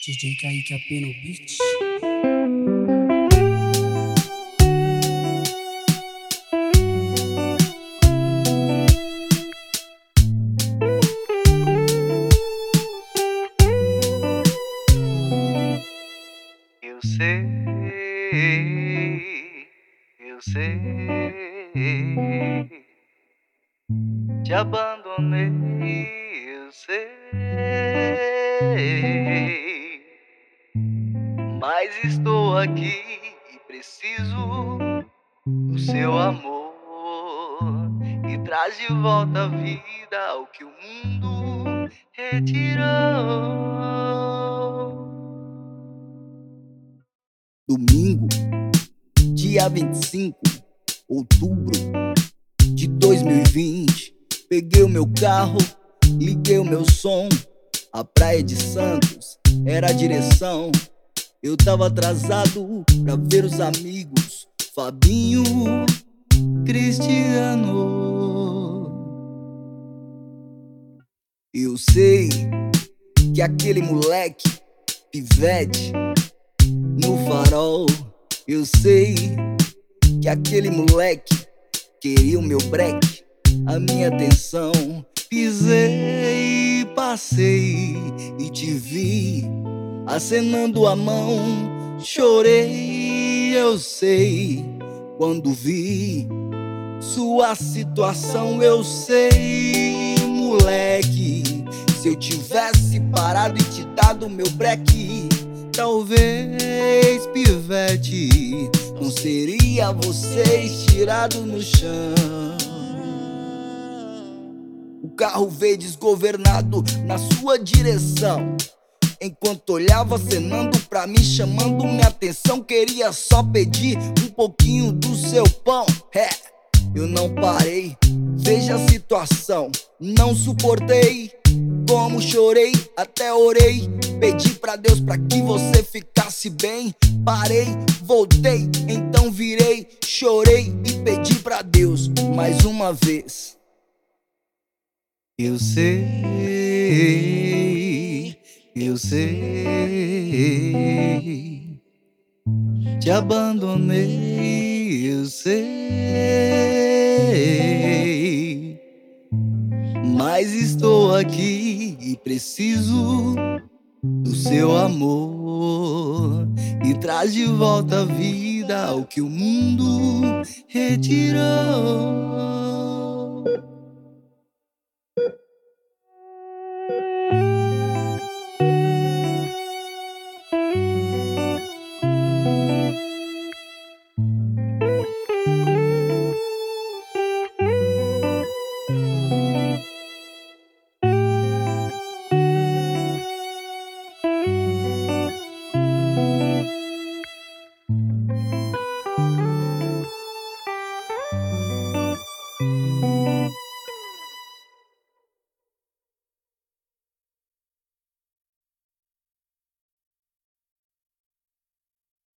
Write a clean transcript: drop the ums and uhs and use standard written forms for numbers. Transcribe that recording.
DJ Kaique AP no beat. Eu sei, te abandonei, eu sei, mas estou aqui e preciso do seu amor. E traz de volta a vida ao que o mundo retirou. Domingo, dia 25, outubro de 2020. Peguei o meu carro, liguei o meu som. A praia de Santos era a direção. Eu tava atrasado pra ver os amigos Fabinho, Cristiano. Eu sei que aquele moleque, pivete, no farol. Eu sei que aquele moleque queria o meu break, a minha atenção. Pisei e passei e te vi acenando a mão. Chorei, eu sei, quando vi sua situação. Eu sei, moleque, se eu tivesse parado e te dado meu break, talvez, pivete, não seria você estirado no chão. O carro veio desgovernado na sua direção, enquanto olhava acenando pra mim, chamando minha atenção. Queria só pedir um pouquinho do seu pão. Eu não parei, veja a situação, não suportei. Como chorei, até orei, pedi pra Deus pra que você ficasse bem. Parei, voltei, então virei, chorei e pedi pra Deus mais uma vez. Eu sei, te abandonei, eu sei, mas estou aqui e preciso do seu amor. E traz de volta a vida ao que o mundo retirou.